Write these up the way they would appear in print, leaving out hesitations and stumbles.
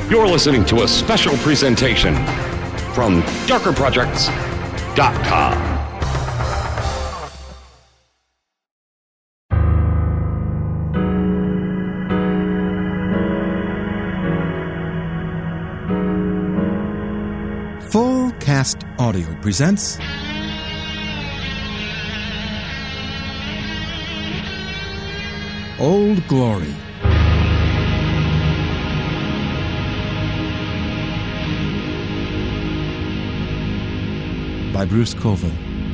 You're listening to a special presentation from darkerprojects.com. Full Cast Audio presents Old Glory. By Bruce Colville.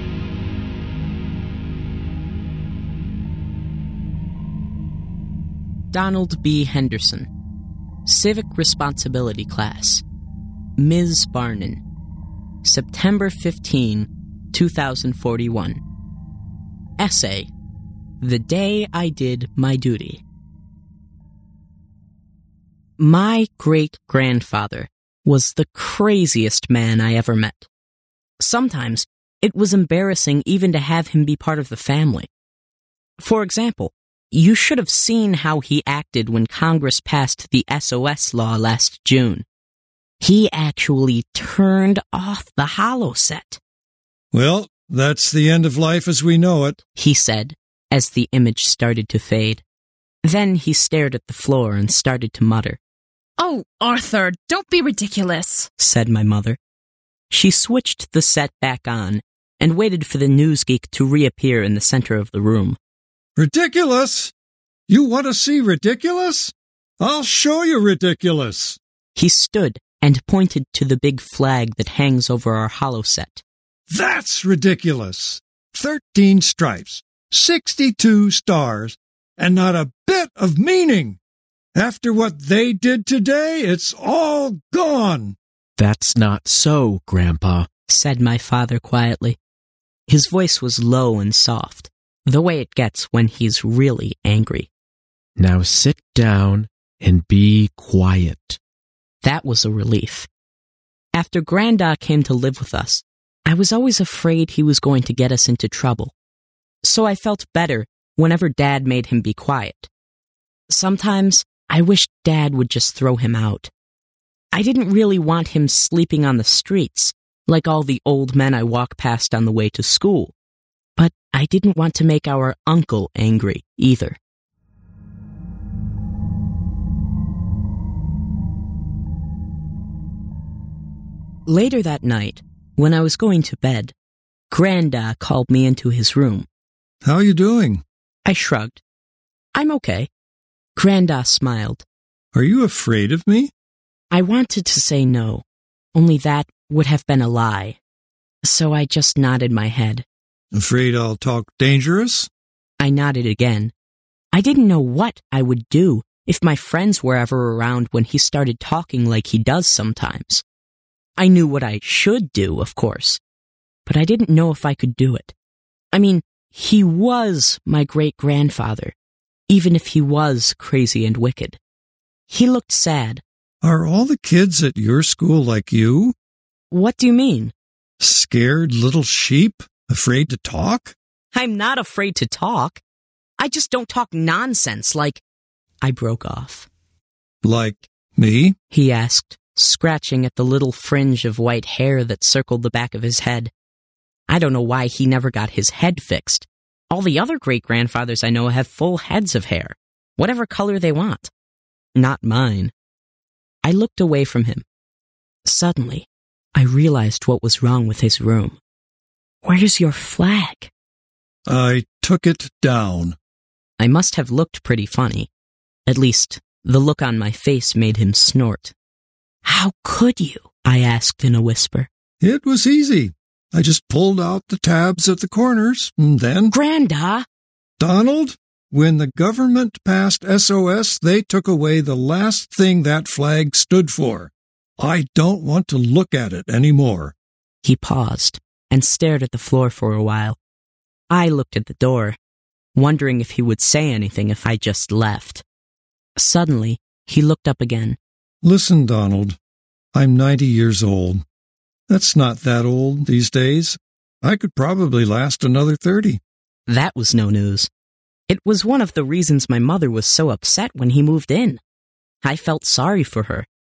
Donald B. Henderson. Civic Responsibility Class. Ms. Barnon. September 15, 2041. Essay. The Day I Did My Duty. My great-grandfather was the craziest man I ever met. Sometimes it was embarrassing even to have him be part of the family. For example, you should have seen how he acted when Congress passed the SOS law last June. He actually turned off the holoset. Well, that's the end of life as we know it, he said, as the image started to fade. Then he stared at the floor and started to mutter. "Oh, Arthur, don't be ridiculous," said my mother. She switched the set back on and waited for the news geek to reappear in the center of the room. Ridiculous? You want to see ridiculous? I'll show you ridiculous. He stood and pointed to the big flag that hangs over our holoset. That's ridiculous. 13 stripes, 62 stars, and not a bit of meaning. After what they did today, it's all gone. That's not so, Grandpa, said my father quietly. His voice was low and soft, the way it gets when he's really angry. Now sit down and be quiet. That was a relief. After Granda came to live with us, I was always afraid he was going to get us into trouble. So I felt better whenever Dad made him be quiet. Sometimes I wished Dad would just throw him out. I didn't really want him sleeping on the streets, like all the old men I walk past on the way to school. But I didn't want to make our uncle angry, either. Later that night, when I was going to bed, Granda called me into his room. How are you doing? I shrugged. I'm okay. Granda smiled. Are you afraid of me? I wanted to say no, only that would have been a lie. So I just nodded my head. Afraid I'll talk dangerous? I nodded again. I didn't know what I would do if my friends were ever around when he started talking like he does sometimes. I knew what I should do, of course, but I didn't know if I could do it. I mean, he was my great-grandfather, even if he was crazy and wicked. He looked sad. Are all the kids at your school like you? What do you mean? Scared little sheep? Afraid to talk? I'm not afraid to talk. I just don't talk nonsense like... I broke off. Like me? He asked, scratching at the little fringe of white hair that circled the back of his head. I don't know why he never got his head fixed. All the other great-grandfathers I know have full heads of hair, whatever color they want. Not mine. I looked away from him. Suddenly, I realized what was wrong with his room. Where's your flag? I took it down. I must have looked pretty funny. At least, the look on my face made him snort. How could you? I asked in a whisper. It was easy. I just pulled out the tabs at the corners, and then... Granda! Donald, when the government passed SOS, they took away the last thing that flag stood for. I don't want to look at it anymore. He paused and stared at the floor for a while. I looked at the door, wondering if he would say anything if I just left. Suddenly, he looked up again. Listen, Donald, I'm 90 years old. That's not that old these days. I could probably last another 30. That was no news. It was one of the reasons my mother was so upset when he moved in. I felt sorry for her.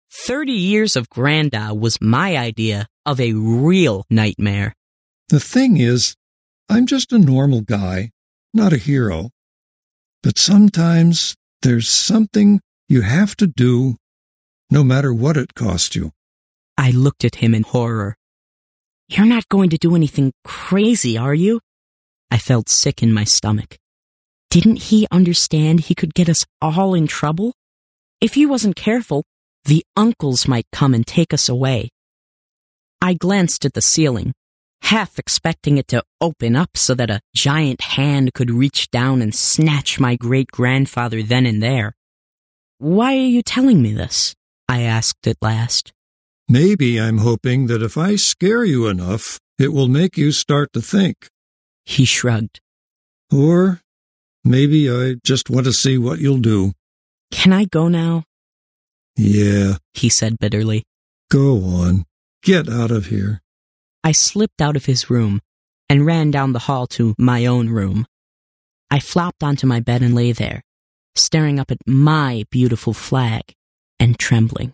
30 years of Granda was my idea of a real nightmare. The thing is, I'm just a normal guy, not a hero. But sometimes there's something you have to do, no matter what it costs you. I looked at him in horror. You're not going to do anything crazy, are you? I felt sick in my stomach. Didn't he understand he could get us all in trouble? If he wasn't careful, the uncles might come and take us away. I glanced at the ceiling, half expecting it to open up so that a giant hand could reach down and snatch my great-grandfather then and there. Why are you telling me this? I asked at last. Maybe I'm hoping that if I scare you enough, it will make you start to think. He shrugged. Or maybe I just want to see what you'll do. Can I go now? Yeah, he said bitterly. Go on. Get out of here. I slipped out of his room and ran down the hall to my own room. I flopped onto my bed and lay there, staring up at my beautiful flag and trembling.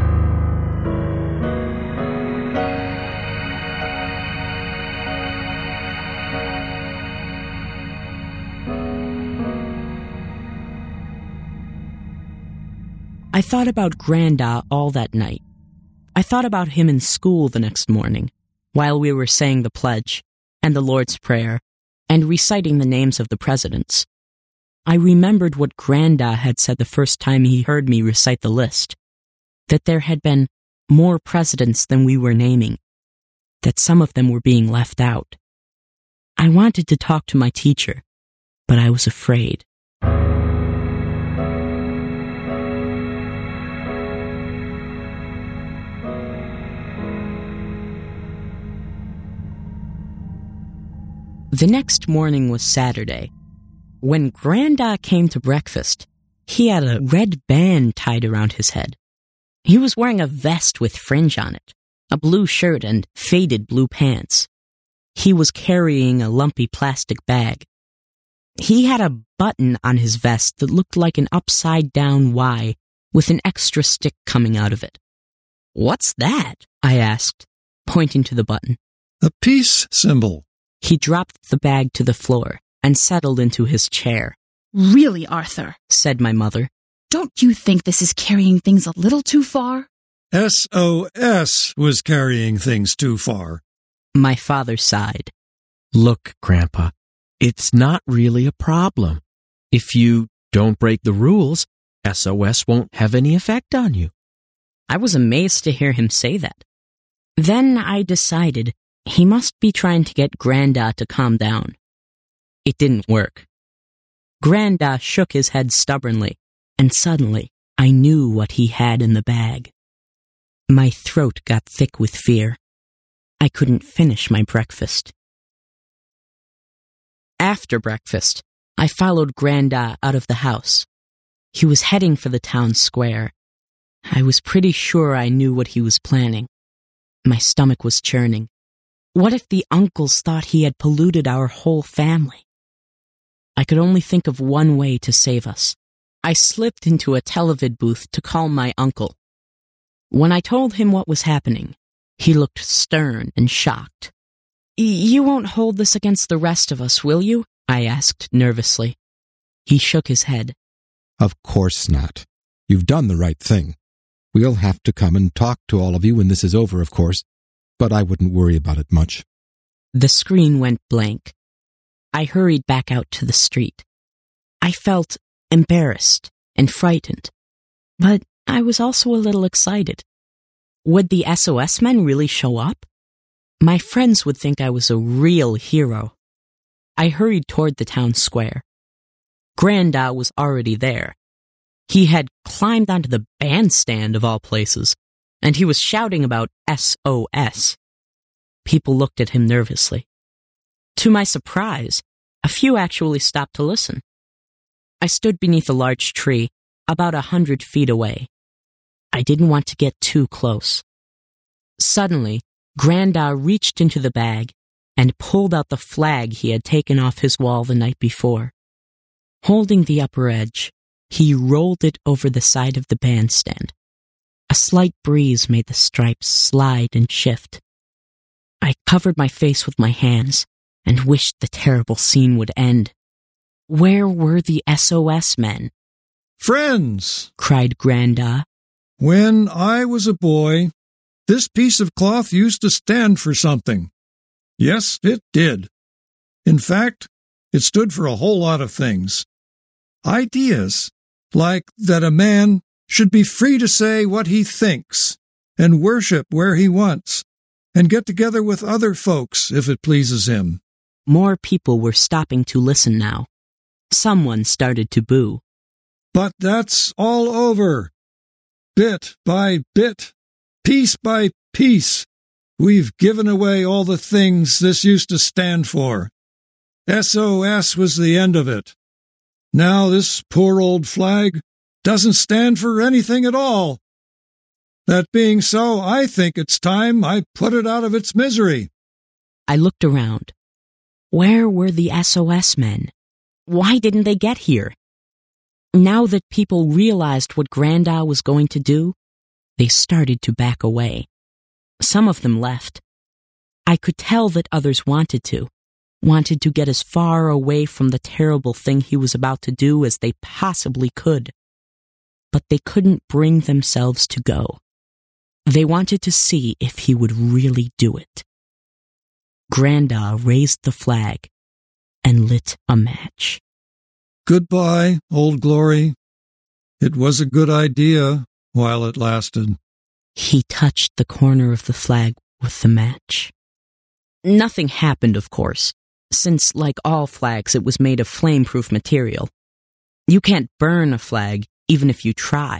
I thought about Granda all that night. I thought about him in school the next morning, while we were saying the pledge and the Lord's Prayer and reciting the names of the presidents. I remembered what Granda had said the first time he heard me recite the list, that there had been more presidents than we were naming, that some of them were being left out. I wanted to talk to my teacher, but I was afraid. The next morning was Saturday. When Granda came to breakfast, he had a red band tied around his head. He was wearing a vest with fringe on it, a blue shirt and faded blue pants. He was carrying a lumpy plastic bag. He had a button on his vest that looked like an upside-down Y with an extra stick coming out of it. "What's that?" I asked, pointing to the button. A peace symbol. He dropped the bag to the floor and settled into his chair. Really, Arthur, said my mother. Don't you think this is carrying things a little too far? SOS was carrying things too far. My father sighed. Look, Grandpa, it's not really a problem. If you don't break the rules, SOS won't have any effect on you. I was amazed to hear him say that. Then I decided he must be trying to get Granda to calm down. It didn't work. Granda shook his head stubbornly, and suddenly I knew what he had in the bag. My throat got thick with fear. I couldn't finish my breakfast. After breakfast, I followed Granda out of the house. He was heading for the town square. I was pretty sure I knew what he was planning. My stomach was churning. What if the uncles thought he had polluted our whole family? I could only think of one way to save us. I slipped into a televid booth to call my uncle. When I told him what was happening, he looked stern and shocked. You won't hold this against the rest of us, will you? I asked nervously. He shook his head. Of course not. You've done the right thing. We'll have to come and talk to all of you when this is over, of course. But I wouldn't worry about it much. The screen went blank. I hurried back out to the street. I felt embarrassed and frightened, but I was also a little excited. Would the SOS men really show up? My friends would think I was a real hero. I hurried toward the town square. Granda was already there. He had climbed onto the bandstand of all places, and he was shouting about SOS. People looked at him nervously. To my surprise, a few actually stopped to listen. I stood beneath a large tree, about 100 feet away. I didn't want to get too close. Suddenly, Granda reached into the bag and pulled out the flag he had taken off his wall the night before. Holding the upper edge, he rolled it over the side of the bandstand. A slight breeze made the stripes slide and shift. I covered my face with my hands and wished the terrible scene would end. Where were the SOS men? Friends, cried Granda. When I was a boy, this piece of cloth used to stand for something. Yes, it did. In fact, it stood for a whole lot of things. Ideas, like that a man should be free to say what he thinks, and worship where he wants, and get together with other folks if it pleases him. More people were stopping to listen now. Someone started to boo. But that's all over. Bit by bit, piece by piece, we've given away all the things this used to stand for. SOS was the end of it. Now this poor old flag doesn't stand for anything at all. That being so, I think it's time I put it out of its misery. I looked around. Where were the SOS men? Why didn't they get here? Now that people realized what Granda was going to do, they started to back away. Some of them left. I could tell that others wanted to get as far away from the terrible thing he was about to do as they possibly could. But they couldn't bring themselves to go. They wanted to see if he would really do it. Granda raised the flag and lit a match. Goodbye, Old Glory. It was a good idea while it lasted. He touched the corner of the flag with the match. Nothing happened, of course, since, like all flags, it was made of flame-proof material. You can't burn a flag, even if you try.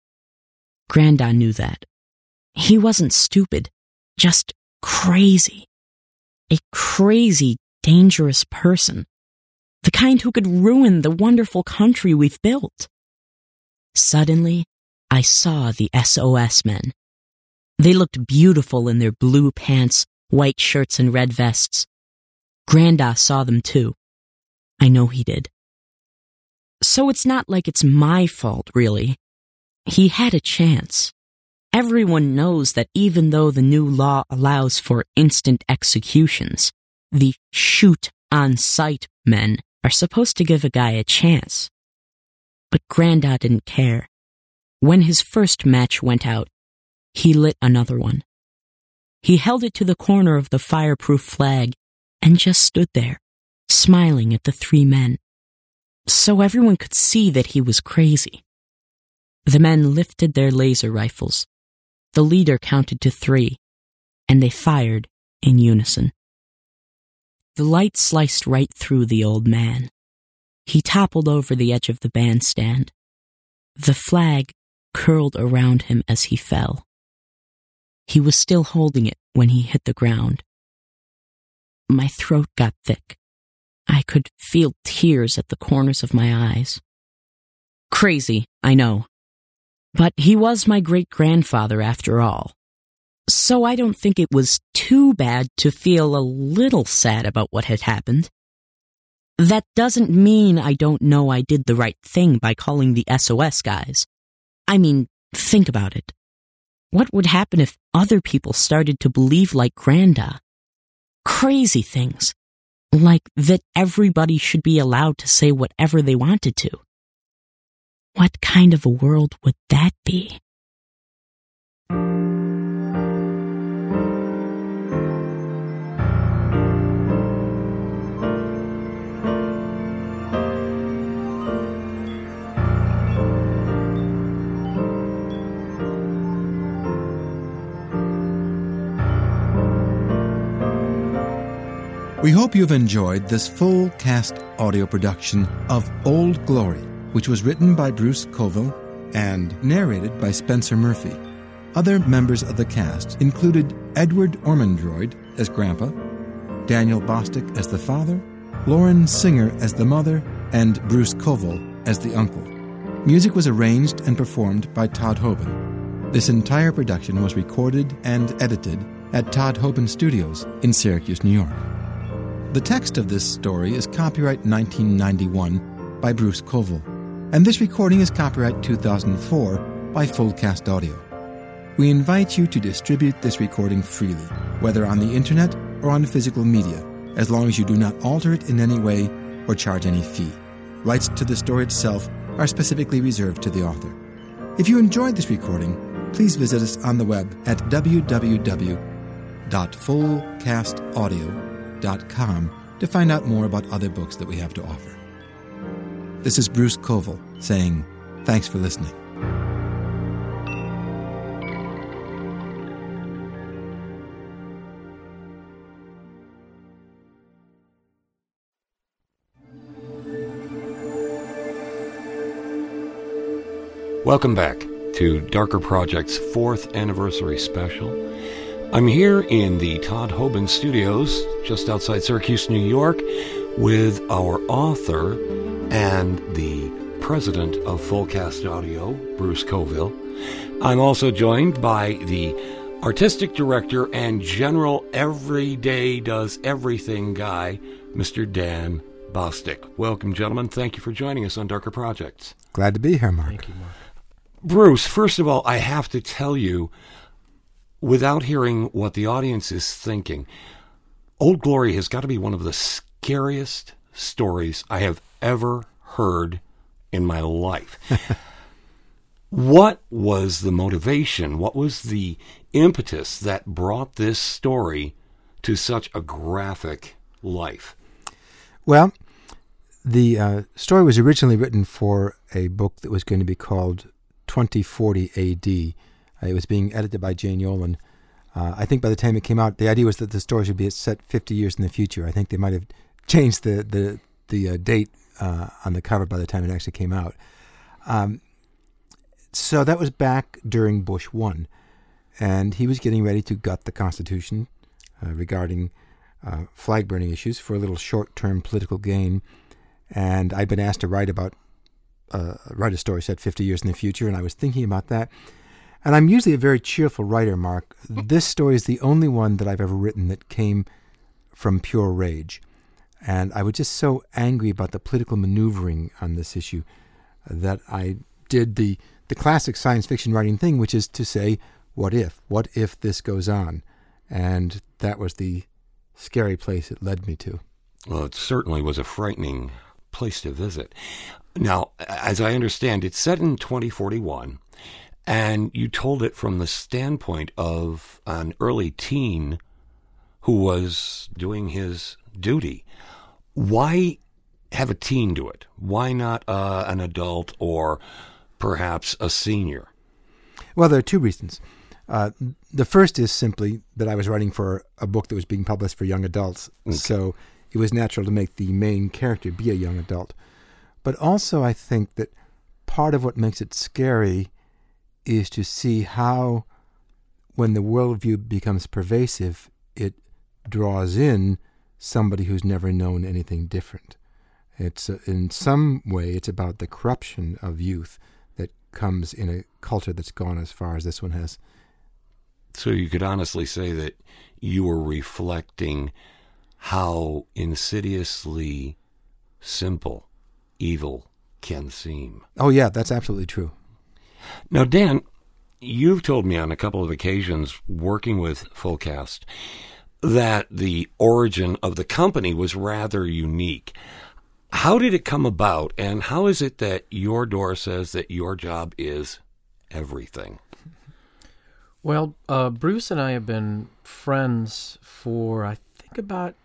Granda knew that. He wasn't stupid, just crazy. A crazy, dangerous person. The kind who could ruin the wonderful country we've built. Suddenly, I saw the SOS men. They looked beautiful in their blue pants, white shirts, and red vests. Granda saw them too. I know he did. So it's not like it's my fault, really. He had a chance. Everyone knows that even though the new law allows for instant executions, the shoot-on-sight men are supposed to give a guy a chance. But Granda didn't care. When his first match went out, he lit another one. He held it to the corner of the fireproof flag and just stood there, smiling at the three men, so everyone could see that he was crazy. The men lifted their laser rifles. The leader counted to 3, and they fired in unison. The light sliced right through the old man. He toppled over the edge of the bandstand. The flag curled around him as he fell. He was still holding it when he hit the ground. My throat got thick. I could feel tears at the corners of my eyes. Crazy, I know. But he was my great-grandfather after all. So I don't think it was too bad to feel a little sad about what had happened. That doesn't mean I don't know I did the right thing by calling the SOS guys. I mean, think about it. What would happen if other people started to believe like Granda? Crazy things. Like that everybody should be allowed to say whatever they wanted to. What kind of a world would that be? We hope you've enjoyed this full cast audio production of Old Glory, which was written by Bruce Coville and narrated by Spencer Murphy. Other members of the cast included Edward Ormondroyd as Grandpa, Daniel Bostic as the father, Lauren Singer as the mother, and Bruce Coville as the uncle. Music was arranged and performed by Todd Hoban. This entire production was recorded and edited at Todd Hoban Studios in Syracuse, New York. The text of this story is copyright 1991 by Bruce Coville, and this recording is copyright 2004 by Full Cast Audio. We invite you to distribute this recording freely, whether on the internet or on physical media, as long as you do not alter it in any way or charge any fee. Rights to the story itself are specifically reserved to the author. If you enjoyed this recording, please visit us on the web at www.fullcastaudio.com to find out more about other books that we have to offer. This is Bruce Coville saying, thanks for listening. Welcome back to Darker Project's 4th anniversary special. I'm here in the Todd Hoban Studios, just outside Syracuse, New York, with our author and the president of Fullcast Audio, Bruce Coville. I'm also joined by the artistic director and general everyday does everything guy, Mr. Dan Bostic. Welcome, gentlemen. Thank you for joining us on Darker Projects. Glad to be here, Mark. Thank you, Mark. Bruce, first of all, I have to tell you, without hearing what the audience is thinking, Old Glory has got to be one of the scariest stories I have ever heard in my life. What was the motivation? What was the impetus that brought this story to such a graphic life? Well, the story was originally written for a book that was going to be called 2040 A.D. It was being edited by Jane Yolen. I think by the time it came out, the idea was that the story should be set 50 years in the future. I think they might have changed the date on the cover by the time it actually came out. So that was back during Bush 1, and he was getting ready to gut the Constitution regarding flag-burning issues for a little short-term political gain. And I'd been asked to write a story set 50 years in the future, and I was thinking about that. And I'm usually a very cheerful writer, Mark. This story is the only one that I've ever written that came from pure rage. And I was just so angry about the political maneuvering on this issue that I did the classic science fiction writing thing, which is to say, what if? What if this goes on? And that was the scary place it led me to. Well, it certainly was a frightening place to visit. Now, as I understand, it's set in 2041, and you told it from the standpoint of an early teen who was doing his duty. Why have a teen do it? Why not an adult or perhaps a senior? Well, there are two reasons. The first is simply that I was writing for a book that was being published for young adults, okay. So it was natural to make the main character be a young adult. But also I think that part of what makes it scary is to see how, when the worldview becomes pervasive, it draws in somebody who's never known anything different. It's in some way, it's about the corruption of youth that comes in a culture that's gone as far as this one has. So you could honestly say that you were reflecting how insidiously simple evil can seem. Oh, yeah, that's absolutely true. Now, Dan, you've told me on a couple of occasions working with Fullcast that the origin of the company was rather unique. How did it come about, and how is it that your door says that your job is everything? Well, Bruce and I have been friends for, I think, about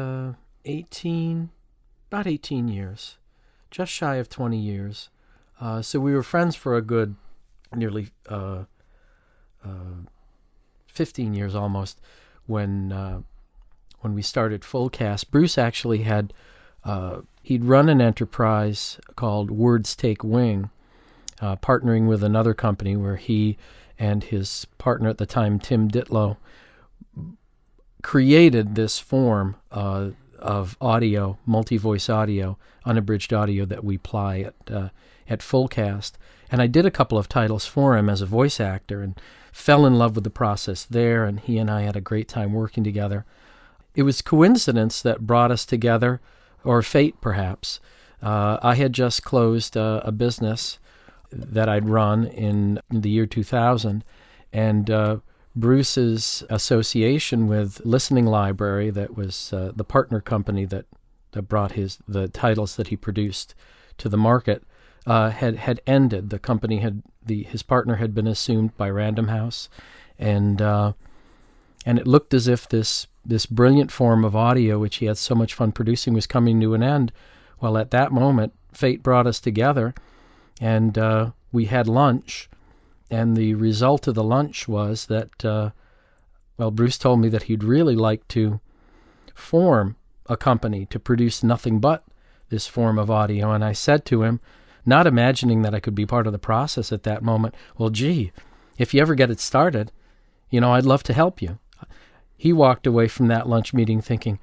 18 years, just shy of 20 years. So we were friends for a good nearly 15 years almost when we started Fullcast. Bruce actually had he'd run an enterprise called Words Take Wing, partnering with another company where he and his partner at the time, Tim Ditlow, created this form of audio, multi-voice audio, unabridged audio that we apply at Fullcast. And I did a couple of titles for him as a voice actor and fell in love with the process there, and he and I had a great time working together. It was coincidence that brought us together, or fate perhaps. I had just closed a business that I'd run in the year 2000, And Bruce's association with Listening Library, that was the partner company that brought the titles that he produced to the market, had ended. The company his partner had been assumed by Random House, and it looked as if this brilliant form of audio, which he had so much fun producing, was coming to an end. Well, at that moment, fate brought us together, and we had lunch. And the result of the lunch was that, Bruce told me that he'd really like to form a company to produce nothing but this form of audio. And I said to him, not imagining that I could be part of the process at that moment, well, gee, if you ever get it started, I'd love to help you. He walked away from that lunch meeting thinking,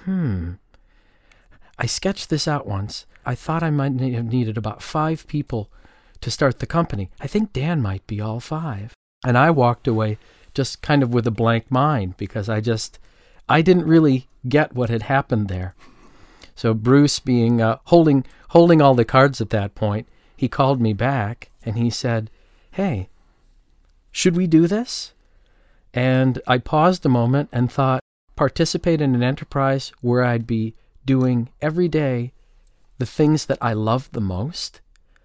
I sketched this out once. I thought I might have needed about 5 people to start the company. I think Dan might be all 5. And I walked away just kind of with a blank mind, because I didn't really get what had happened there. So Bruce, being holding all the cards at that point, he called me back and he said, "Hey, should we do this?" And I paused a moment and thought, participate in an enterprise where I'd be doing every day the things that I loved the most?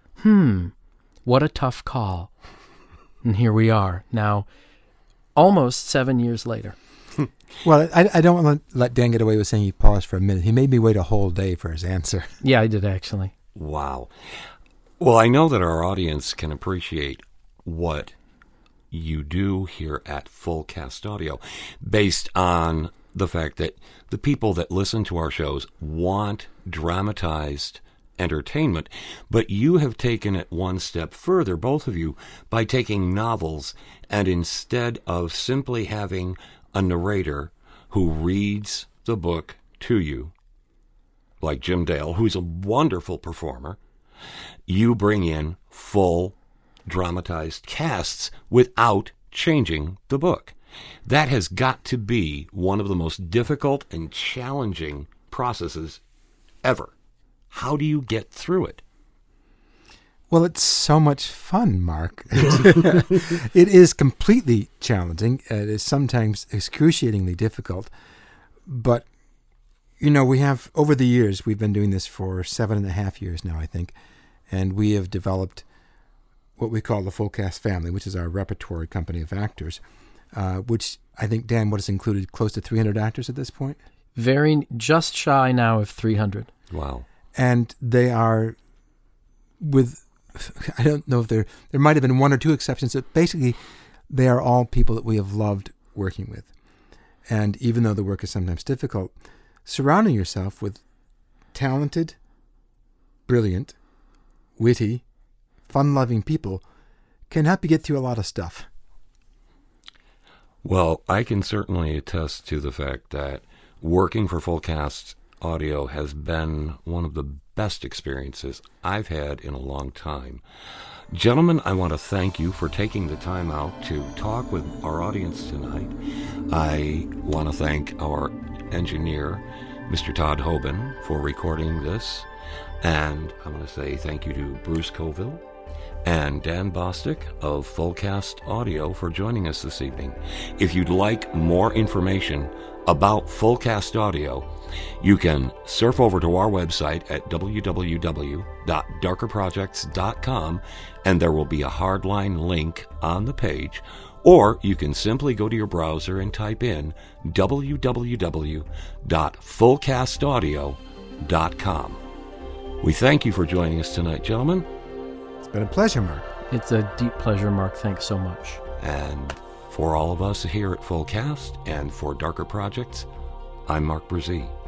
What a tough call. And here we are now, almost 7 years later. Well, I don't want to let Dan get away with saying he paused for a minute. He made me wait a whole day for his answer. Yeah, I did actually. Wow. Well, I know that our audience can appreciate what you do here at Fullcast Audio, based on the fact that the people that listen to our shows want dramatized entertainment, but you have taken it one step further, both of you, by taking novels, and instead of simply having a narrator who reads the book to you, like Jim Dale, who's a wonderful performer, you bring in full dramatized casts without changing the book. That has got to be one of the most difficult and challenging processes ever. How do you get through it? Well, it's so much fun, Mark. It is completely challenging. It is sometimes excruciatingly difficult. But, we have, over the years, we've been doing this for 7.5 years now, I think, and we have developed what we call the Fullcast family, which is our repertory company of actors, which I think, Dan, what has included close to 300 actors at this point? Just shy now of 300. Wow. And they are I don't know if there might have been 1 or 2 exceptions, but basically they are all people that we have loved working with. And even though the work is sometimes difficult, surrounding yourself with talented, brilliant, witty, fun-loving people can help you get through a lot of stuff. Well, I can certainly attest to the fact that working for Fullcast Audio has been one of the best experiences I've had in a long time. Gentlemen, I want to thank you for taking the time out to talk with our audience tonight. I want to thank our engineer, Mr. Todd Hoban, for recording this. And I want to say thank you to Bruce Coville and Dan Bostic of Fullcast Audio for joining us this evening. If you'd like more information about Fullcast Audio, you can surf over to our website at www.darkerprojects.com, and there will be a hardline link on the page, or you can simply go to your browser and type in www.fullcastaudio.com. We thank you for joining us tonight, gentlemen. It's been a pleasure, Mark. It's a deep pleasure, Mark. Thanks so much. And for all of us here at Fullcast and for Darker Projects, I'm Mark Brzee.